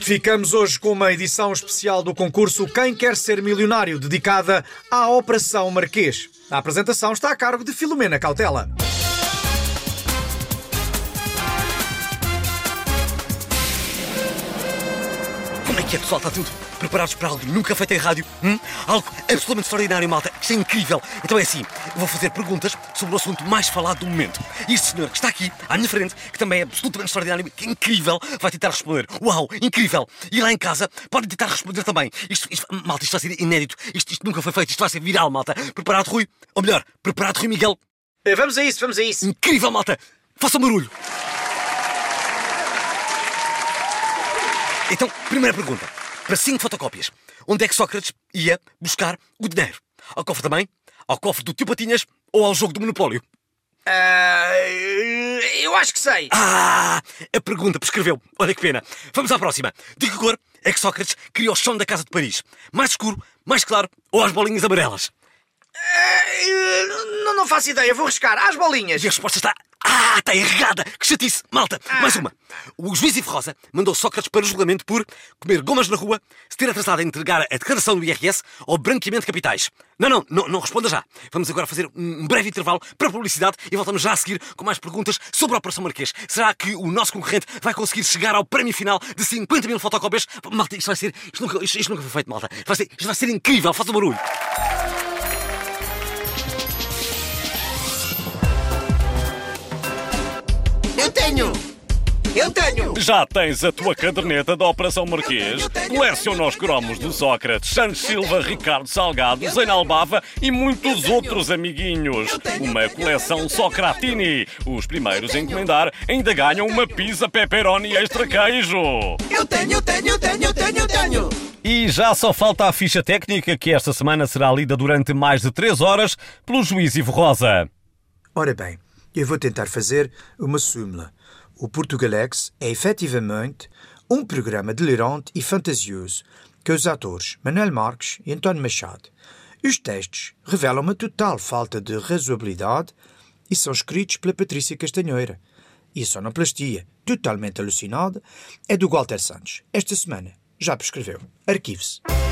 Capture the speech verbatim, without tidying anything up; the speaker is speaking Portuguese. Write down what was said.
Ficamos hoje com uma edição especial do concurso Quem Quer Ser Milionário, dedicada à Operação Marquês. A apresentação está a cargo de Filomena Cautela. Como é que é, pessoal? Está tudo preparados para algo nunca feito em rádio? Hum? Algo absolutamente extraordinário, malta. Isto é incrível. Então é assim, eu vou fazer perguntas sobre o assunto mais falado do momento. E este senhor que está aqui, à minha frente, que também é absolutamente extraordinário, que é incrível, vai tentar responder. Uau, incrível! E lá em casa, podem tentar responder também. Isto, isto, malta, isto vai ser inédito. Isto, isto nunca foi feito. Isto vai ser viral, malta. Preparado, Rui? Ou melhor, preparado, Rui Miguel? Vamos a isso, vamos a isso. Incrível, malta. Façam barulho. Então, primeira pergunta. Para cinco fotocópias, onde é que Sócrates ia buscar o dinheiro? Ao cofre da mãe? Ao cofre do tio Patinhas? Ou ao jogo do Monopólio? Uh, eu acho que sei. Ah, a pergunta prescreveu. Olha que pena. Vamos à próxima. De que cor é que Sócrates criou o chão da Casa de Paris? Mais escuro, mais claro ou às bolinhas amarelas? Uh, não, não faço ideia, vou riscar. Às bolinhas. E a resposta está... Ah, está errada! Que chatice! Malta, ah. mais uma. O juiz Ivo Rosa mandou Sócrates para o julgamento por comer gomas na rua, se ter atrasado a entregar a declaração do I R S ou branqueamento de capitais. Não, não, não, não responda já. Vamos agora fazer um breve intervalo para a publicidade e voltamos já a seguir com mais perguntas sobre a Operação Marquês. Será que o nosso concorrente vai conseguir chegar ao prémio final de cinquenta mil fotocópias? Malta, isto vai ser... Isto nunca, isto, isto nunca foi feito, malta. Vai ser, isto vai ser incrível. Faça barulho. Eu tenho! Eu tenho! Já tens a tua caderneta da Operação Marquês? Coleciona os cromos de Sócrates, Santos Silva, Ricardo Salgado, Zeinal Bava e muitos outros amiguinhos. Uma coleção Socratini. Os primeiros a encomendar ainda ganham uma pizza pepperoni extra queijo. Eu tenho, eu tenho, eu tenho, eu tenho, eu tenho! E já só falta a ficha técnica, que esta semana será lida durante mais de três horas pelo juiz Ivo Rosa. Ora bem, eu vou tentar fazer uma súmula. O Portugalex é efetivamente um programa delirante e fantasioso que os atores Manuel Marques e António Machado. Os textos revelam uma total falta de razoabilidade e são escritos pela Patrícia Castanheira. E a sonoplastia, totalmente alucinada, é do Walter Santos. Esta semana já prescreveu. Arquive-se.